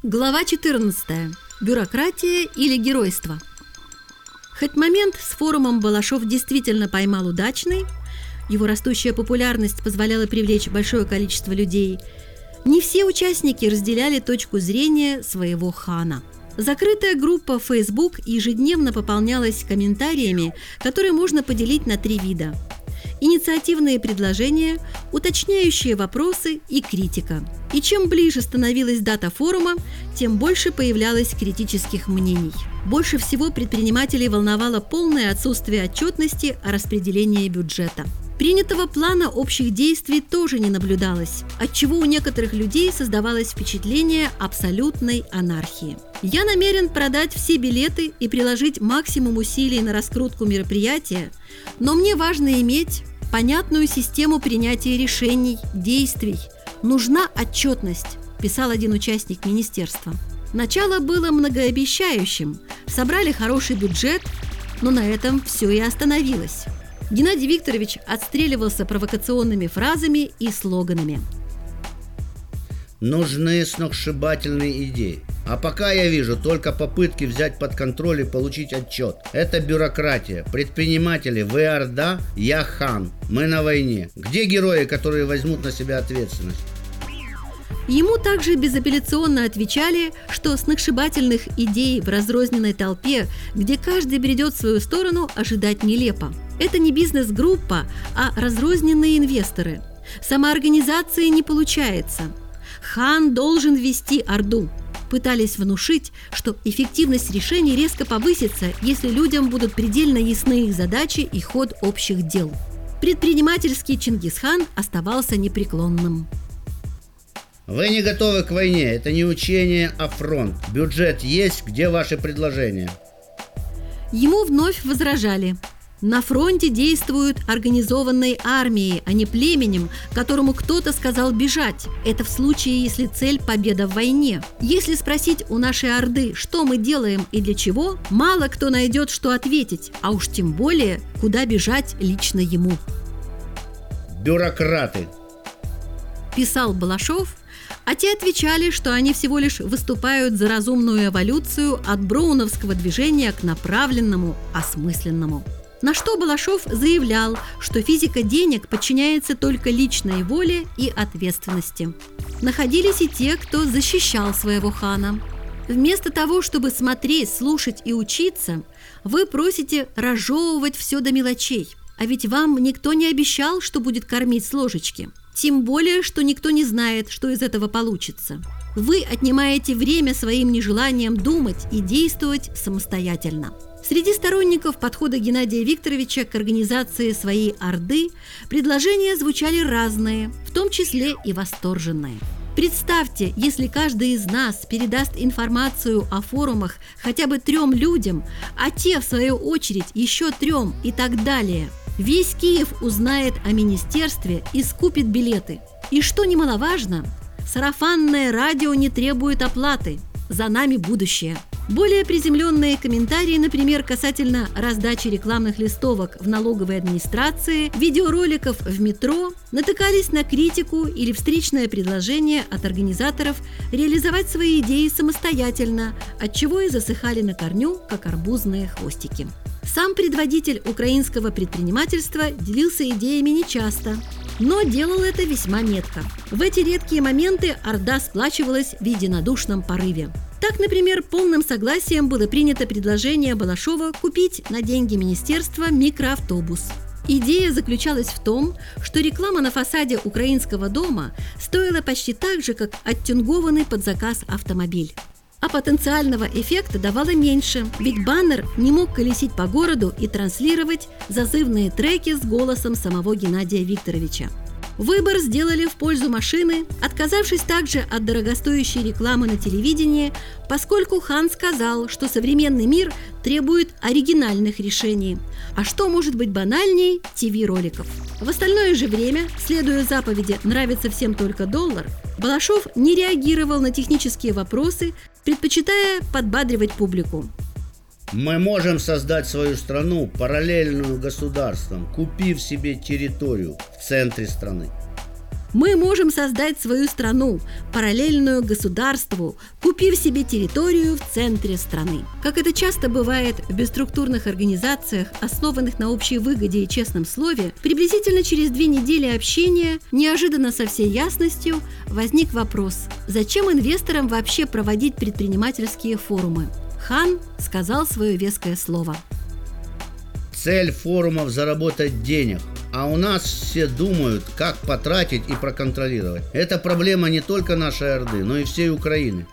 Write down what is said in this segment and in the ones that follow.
Глава 14. Бюрократия или геройство. Хоть момент с форумом Балашов действительно поймал удачный, его растущая популярность позволяла привлечь большое количество людей, не все участники разделяли точку зрения своего хана. Закрытая группа Facebook ежедневно пополнялась комментариями, которые можно поделить на 3 вида: инициативные предложения, уточняющие вопросы и критика. И чем ближе становилась дата форума, тем больше появлялось критических мнений. Больше всего предпринимателей волновало полное отсутствие отчетности о распределении бюджета. Принятого плана общих действий тоже не наблюдалось, отчего у некоторых людей создавалось впечатление абсолютной анархии. Я намерен продать все билеты и приложить максимум усилий на раскрутку мероприятия, но мне важно иметь понятную систему принятия решений, действий. Нужна отчетность, писал один участник министерства. Начало было многообещающим, собрали хороший бюджет, но на этом все и остановилось. Геннадий Викторович отстреливался провокационными фразами и слоганами. Нужны сногсшибательные идеи. А пока я вижу только попытки взять под контроль и получить отчет. Это бюрократия. Предприниматели, вы орда, я хан. Мы на войне. Где герои, которые возьмут на себя ответственность? Ему также безапелляционно отвечали, что сногсшибательных идей в разрозненной толпе, где каждый бредет в свою сторону, ожидать нелепо. Это не бизнес-группа, а разрозненные инвесторы. Самоорганизации не получается. Хан должен вести орду. Пытались внушить, что эффективность решений резко повысится, если людям будут предельно ясны их задачи и ход общих дел. Предпринимательский Чингисхан оставался непреклонным. Вы не готовы к войне. Это не учение, а фронт. Бюджет есть, где ваши предложения? Ему вновь возражали. На фронте действуют организованные армией, а не племенем, которому кто-то сказал бежать. Это в случае, если цель – победа в войне. Если спросить у нашей орды, что мы делаем и для чего, мало кто найдет, что ответить, а уж тем более, куда бежать лично ему. Бюрократы, писал Балашов, а те отвечали, что они всего лишь выступают за разумную эволюцию от броуновского движения к направленному, осмысленному. На что Балашов заявлял, что физика денег подчиняется только личной воле и ответственности. Находились и те, кто защищал своего хана. Вместо того, чтобы смотреть, слушать и учиться, вы просите разжевывать все до мелочей. А ведь вам никто не обещал, что будет кормить с ложечки. Тем более, что никто не знает, что из этого получится. Вы отнимаете время своим нежеланием думать и действовать самостоятельно. Среди сторонников подхода Геннадия Викторовича к организации своей орды предложения звучали разные, в том числе и восторженные. Представьте, если каждый из нас передаст информацию о форумах хотя бы 3 людям, а те, в свою очередь, еще 3 и так далее. Весь Киев узнает о министерстве и скупит билеты. И что немаловажно, сарафанное радио не требует оплаты. За нами будущее. Более приземленные комментарии, например, касательно раздачи рекламных листовок в налоговой администрации, видеороликов в метро, натыкались на критику или встречное предложение от организаторов реализовать свои идеи самостоятельно, отчего и засыхали на корню, как арбузные хвостики. Сам предводитель украинского предпринимательства делился идеями нечасто, но делал это весьма метко. В эти редкие моменты орда сплачивалась в единодушном порыве. Так, например, полным согласием было принято предложение Балашова купить на деньги министерства микроавтобус. Идея заключалась в том, что реклама на фасаде украинского дома стоила почти так же, как оттюнгованный под заказ автомобиль. А потенциального эффекта давало меньше, ведь баннер не мог колесить по городу и транслировать зазывные треки с голосом самого Геннадия Викторовича. Выбор сделали в пользу машины, отказавшись также от дорогостоящей рекламы на телевидении, поскольку хан сказал, что современный мир требует оригинальных решений. А что может быть банальней ТВ-роликов? В остальное же время, следуя заповеди «нравится всем только доллар», Балашов не реагировал на технические вопросы, предпочитая подбадривать публику. Мы можем создать свою страну параллельную государствам, купив себе территорию в центре страны. Мы можем создать свою страну, параллельную государству, купив себе территорию в центре страны. Как это часто бывает в бесструктурных организациях, основанных на общей выгоде и честном слове, приблизительно через 2 недели общения неожиданно со всей ясностью возник вопрос: зачем инвесторам вообще проводить предпринимательские форумы? Хан сказал свое веское слово. Цель форумов – заработать денег. А у нас все думают, как потратить и проконтролировать. Это проблема не только нашей Орды, но и всей Украины.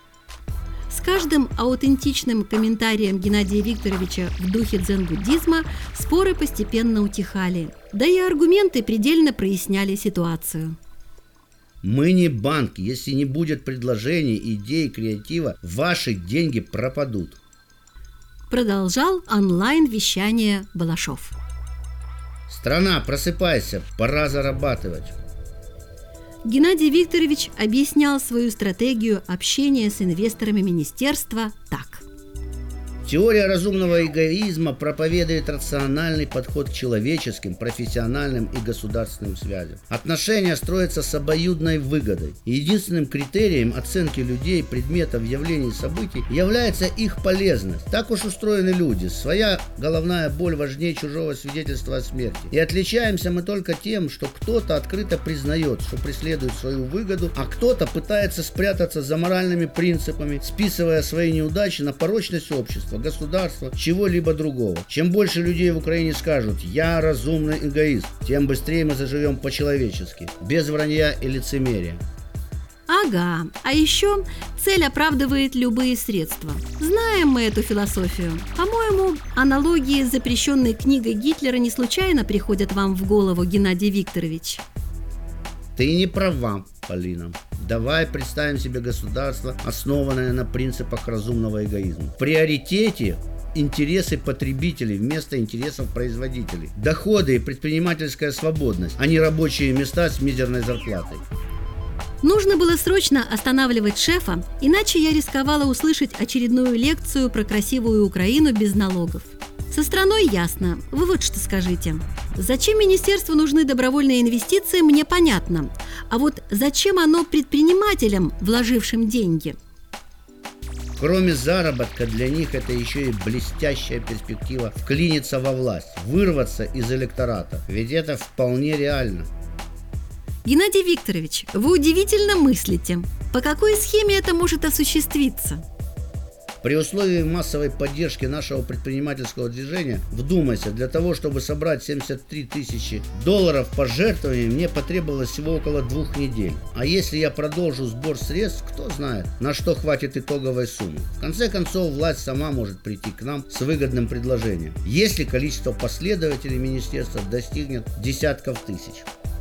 С каждым аутентичным комментарием Геннадия Викторовича в духе дзен-буддизма споры постепенно утихали, да и аргументы предельно проясняли ситуацию. Мы не банк. Если не будет предложений, идей, креатива, ваши деньги пропадут. Продолжал онлайн-вещание Балашов. Страна, просыпайся, пора зарабатывать. Геннадий Викторович объяснял свою стратегию общения с инвесторами министерства так. Теория разумного эгоизма проповедует рациональный подход к человеческим, профессиональным и государственным связям. Отношения строятся с обоюдной выгодой. И единственным критерием оценки людей, предметов, явлений, событий является их полезность. Так уж устроены люди. Своя головная боль важнее чужого свидетельства о смерти. И отличаемся мы только тем, что кто-то открыто признает, что преследует свою выгоду, а кто-то пытается спрятаться за моральными принципами, списывая свои неудачи на порочность общества, государства, чего-либо другого. Чем больше людей в Украине скажут «я разумный эгоист», тем быстрее мы заживем по-человечески, без вранья и лицемерия. Ага, а еще цель оправдывает любые средства. Знаем мы эту философию. По-моему, аналогии с запрещенной книгой Гитлера не случайно приходят вам в голову, Геннадий Викторович. Ты не права, Полина. Давай представим себе государство, основанное на принципах разумного эгоизма. В приоритете интересы потребителей вместо интересов производителей. Доходы и предпринимательская свободность, а не рабочие места с мизерной зарплатой. Нужно было срочно останавливать шефа, иначе я рисковала услышать очередную лекцию про красивую Украину без налогов. Со страной ясно. Вы вот что скажите. Зачем министерству нужны добровольные инвестиции, мне понятно. А вот зачем оно предпринимателям, вложившим деньги? Кроме заработка, для них это еще и блестящая перспектива вклиниться во власть, вырваться из электората. Ведь это вполне реально. Геннадий Викторович, вы удивительно мыслите. По какой схеме это может осуществиться? При условии массовой поддержки нашего предпринимательского движения, вдумайся, для того, чтобы собрать $73 тысячи пожертвований, мне потребовалось всего около 2 недель. А если я продолжу сбор средств, кто знает, на что хватит итоговой суммы. В конце концов, власть сама может прийти к нам с выгодным предложением, если количество последователей министерства достигнет десятков тысяч.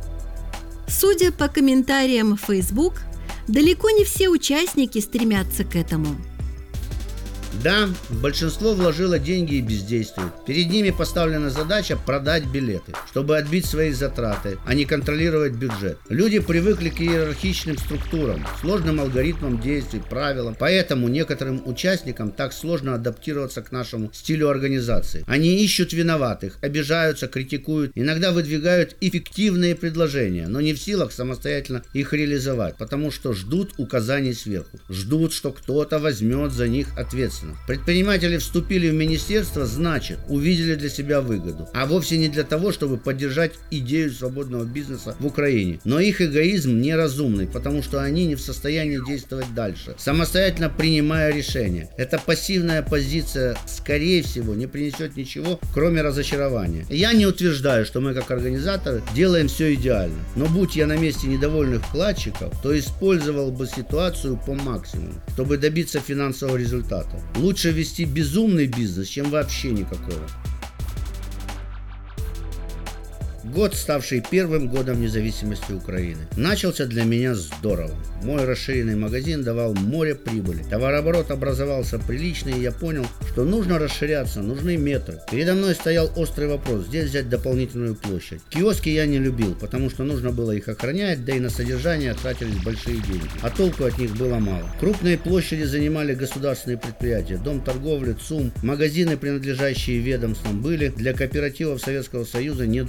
Судя по комментариям в Facebook, далеко не все участники стремятся к этому. Да, большинство вложило деньги и бездействует. Перед ними поставлена задача продать билеты, чтобы отбить свои затраты, а не контролировать бюджет. Люди привыкли к иерархичным структурам, сложным алгоритмам действий, правилам. Поэтому некоторым участникам так сложно адаптироваться к нашему стилю организации. Они ищут виноватых, обижаются, критикуют, иногда выдвигают эффективные предложения, но не в силах самостоятельно их реализовать, потому что ждут указаний сверху, ждут, что кто-то возьмет за них ответственность. Предприниматели вступили в министерство, значит, увидели для себя выгоду, а вовсе не для того, чтобы поддержать идею свободного бизнеса в Украине. Но их эгоизм неразумный, потому что они не в состоянии действовать дальше, самостоятельно принимая решения. Эта пассивная позиция, скорее всего, не принесет ничего, кроме разочарования. Я не утверждаю, что мы как организаторы делаем все идеально, но будь я на месте недовольных вкладчиков, то использовал бы ситуацию по максимуму, чтобы добиться финансового результата. Лучше вести безумный бизнес, чем вообще никакого. Год, ставший первым годом независимости Украины, начался для меня здорово. Мой расширенный магазин давал море прибыли. Товарооборот образовался приличный, и я понял, что нужно расширяться, нужны метры. Передо мной стоял острый вопрос, где взять дополнительную площадь. Киоски я не любил, потому что нужно было их охранять, да и на содержание тратились большие деньги, а толку от них было мало. Крупные площади занимали государственные предприятия, Дом торговли, ЦУМ, магазины, принадлежащие ведомствам, были для кооперативов Советского Союза недоступны.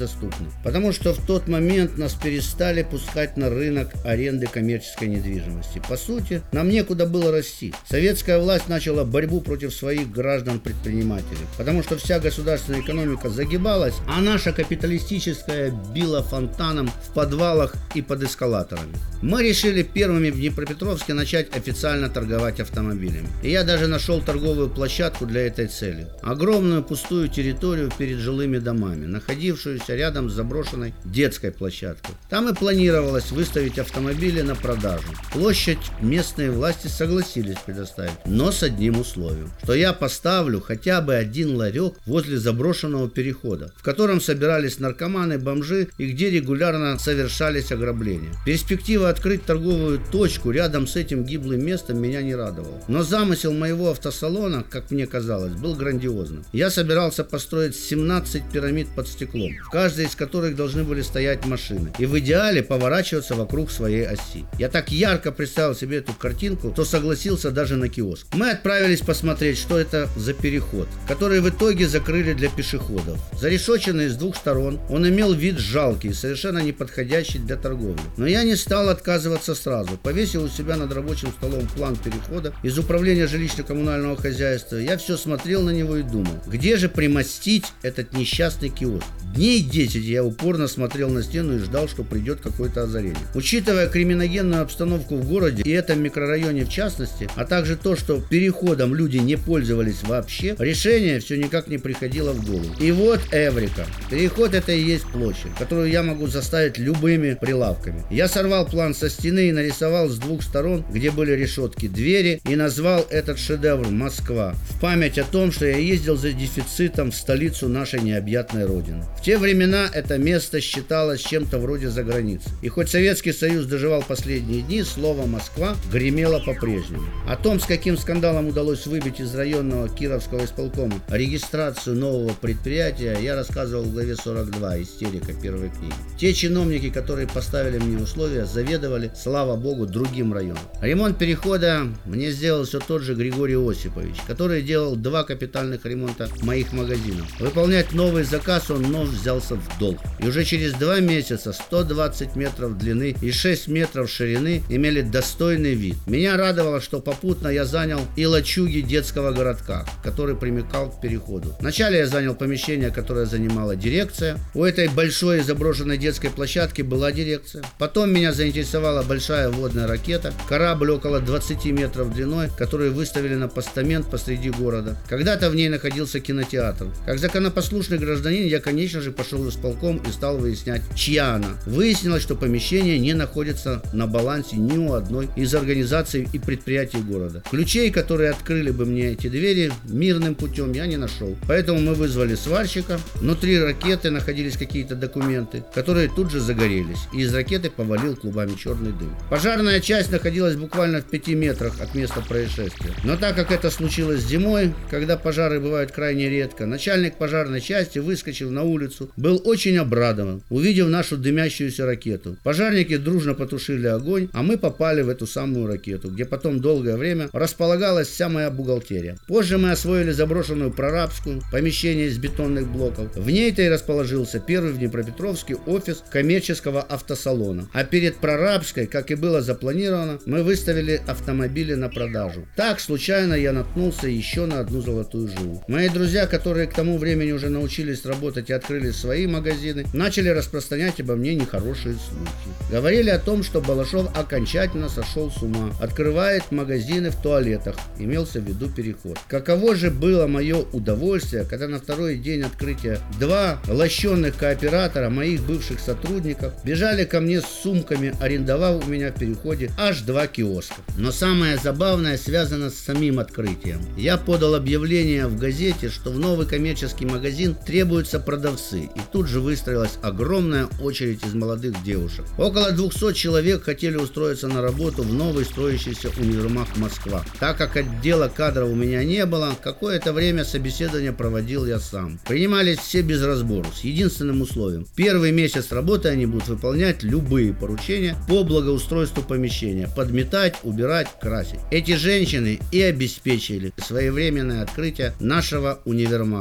серьезно. Потому что в тот момент нас перестали пускать на рынок аренды коммерческой недвижимости. По сути, нам некуда было расти. Советская власть начала борьбу против своих граждан-предпринимателей. Потому что вся государственная экономика загибалась, а наша капиталистическая била фонтаном в подвалах и под эскалаторами. Мы решили первыми в Днепропетровске начать официально торговать автомобилями. И я даже нашел торговую площадку для этой цели. Огромную пустую территорию перед жилыми домами, находившуюся рядом с заброшенной детской площадкой. Там и планировалось выставить автомобили на продажу. Площадь местные власти согласились предоставить, но с одним условием, что я поставлю хотя бы один ларек возле заброшенного перехода, в котором собирались наркоманы, бомжи и где регулярно совершались ограбления. Перспектива открыть торговую точку рядом с этим гиблым местом меня не радовала. Но замысел моего автосалона, как мне казалось, был грандиозным. Я собирался построить 17 пирамид под стеклом, в каждой из которых должны были стоять машины, и в идеале поворачиваться вокруг своей оси. Я так ярко представил себе эту картинку, что согласился даже на киоск. Мы отправились посмотреть, что это за переход, который в итоге закрыли для пешеходов. Зарешоченный с двух сторон, он имел вид жалкий, совершенно не подходящий для торговли. Но я не стал отказываться сразу. Повесил у себя над рабочим столом план перехода из управления жилищно-коммунального хозяйства. Я все смотрел на него и думал, где же примостить этот несчастный киоск. Дней 10 я упорно смотрел на стену и ждал, что придет какое-то озарение. Учитывая криминогенную обстановку в городе и этом микрорайоне в частности, а также то, что переходом люди не пользовались вообще, решение все никак не приходило в голову. И вот эврика. Переход — это и есть площадь, которую я могу заставить любыми прилавками. Я сорвал план со стены и нарисовал с двух сторон, где были решетки, двери, и назвал этот шедевр «Москва», в память о том, что я ездил за дефицитом в столицу нашей необъятной родины. В те времена это место считалось чем-то вроде заграницы. И хоть Советский Союз доживал последние дни, слово «Москва» гремело по-прежнему. О том, с каким скандалом удалось выбить из районного Кировского исполкома регистрацию нового предприятия, я рассказывал в главе 42 «Истерика» первой книги. Те чиновники, которые поставили мне условия, заведовали, слава богу, другим районом. Ремонт перехода мне сделал все тот же Григорий Осипович, который делал 2 капитальных ремонта моих магазинов. Выполнять новый заказ он вновь взялся в долг. И уже через 2 месяца 120 метров длины и 6 метров ширины имели достойный вид. Меня радовало, что попутно я занял и лачуги детского городка, который примыкал к переходу. Вначале я занял помещение, которое занимала дирекция. У этой большой заброшенной детской площадки была дирекция. Потом меня заинтересовала большая водная ракета, корабль около 20 метров длиной, который выставили на постамент посреди города. Когда-то в ней находился кинотеатр. Как законопослушный гражданин, я, конечно же, пошел в исполком и стал выяснять, чья она. Выяснилось, что помещение не находится на балансе ни у одной из организаций и предприятий города. Ключей, которые открыли бы мне эти двери мирным путем, я не нашел. Поэтому мы вызвали сварщика. Внутри ракеты находились какие-то документы, которые тут же загорелись, и из ракеты повалил клубами черный дым. Пожарная часть находилась буквально в 5 метрах от места происшествия. Но так как это случилось зимой, когда пожары бывают крайне редко, начальник пожарной части, выскочив на улицу, был очень обрадован, увидев нашу дымящуюся ракету. Пожарники дружно потушили огонь, а мы попали в эту самую ракету, где потом долгое время располагалась вся моя бухгалтерия. Позже мы освоили заброшенную Прорабскую, помещение из бетонных блоков. В ней-то и расположился первый в Днепропетровске офис коммерческого автосалона. А перед Прорабской, как и было запланировано, мы выставили автомобили на продажу. Так случайно я наткнулся еще на одну золотую жилу. Мои друзья, которые к тому времени уже научились работать и открыли свои магазины, начали распространять обо мне нехорошие слухи. Говорили о том, что Балашов окончательно сошел с ума, открывает магазины в туалетах, имелся в виду переход. Каково же было мое удовольствие, когда на второй день открытия 2 лощенных кооператора, моих бывших сотрудников, бежали ко мне с сумками, арендовав у меня в переходе аж 2 киоска. Но самое забавное связано с самим открытием. Я подал объявление в газете, что в новый коммерческий магазин требуются продавцы, и тут же выстроилась огромная очередь из молодых девушек. Около 200 человек хотели устроиться на работу в новый строящийся универмаг «Москва». Так как отдела кадров у меня не было, какое-то время собеседование проводил я сам. Принимались все без разбору, с единственным условием. Первый месяц работы они будут выполнять любые поручения по благоустройству помещения: подметать, убирать, красить. Эти женщины и обеспечили своевременное открытие нашего универмага.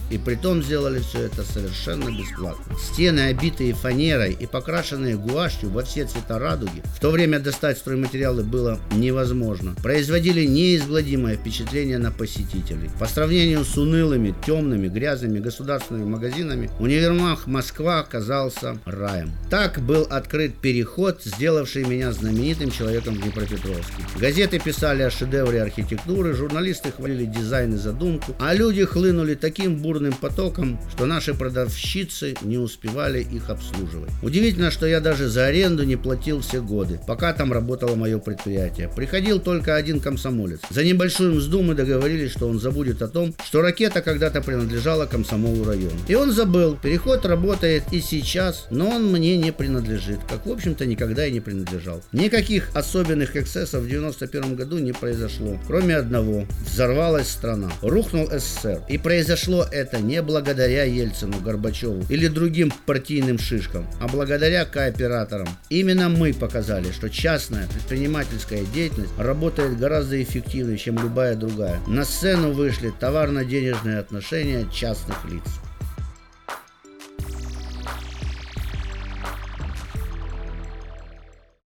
И притом сделали все это совершенно бесплатно. Стены, обитые фанерой и покрашенные гуашью во все цвета радуги, в то время достать стройматериалы было невозможно, производили неизгладимое впечатление на посетителей. По сравнению с унылыми, темными, грязными государственными магазинами, универмаг Москва казался раем. Так был открыт переход, сделавший меня знаменитым человеком в Днепропетровске. Газеты писали о шедевре архитектуры, журналисты хвалили дизайн и задумку, а люди хлынули таким бурным потоком, что наши продавщицы не успевали их обслуживать. Удивительно, что я даже за аренду не платил все годы, пока там работало мое предприятие. Приходил только один комсомолец. За небольшую мзду мы договорились, что он забудет о том, что ракета когда-то принадлежала Комсомолу району. И он забыл. Переход работает и сейчас, но он мне не принадлежит, как в общем-то никогда и не принадлежал. Никаких особенных эксцессов в 91 году не произошло, кроме одного. Взорвалась страна. Рухнул СССР. И произошло это не благодаря Ельцину, Горбачеву или другим партийным шишкам, а благодаря кооператорам. Именно мы показали, что частная предпринимательская деятельность работает гораздо эффективнее, чем любая другая. На сцену вышли товарно-денежные отношения частных лиц.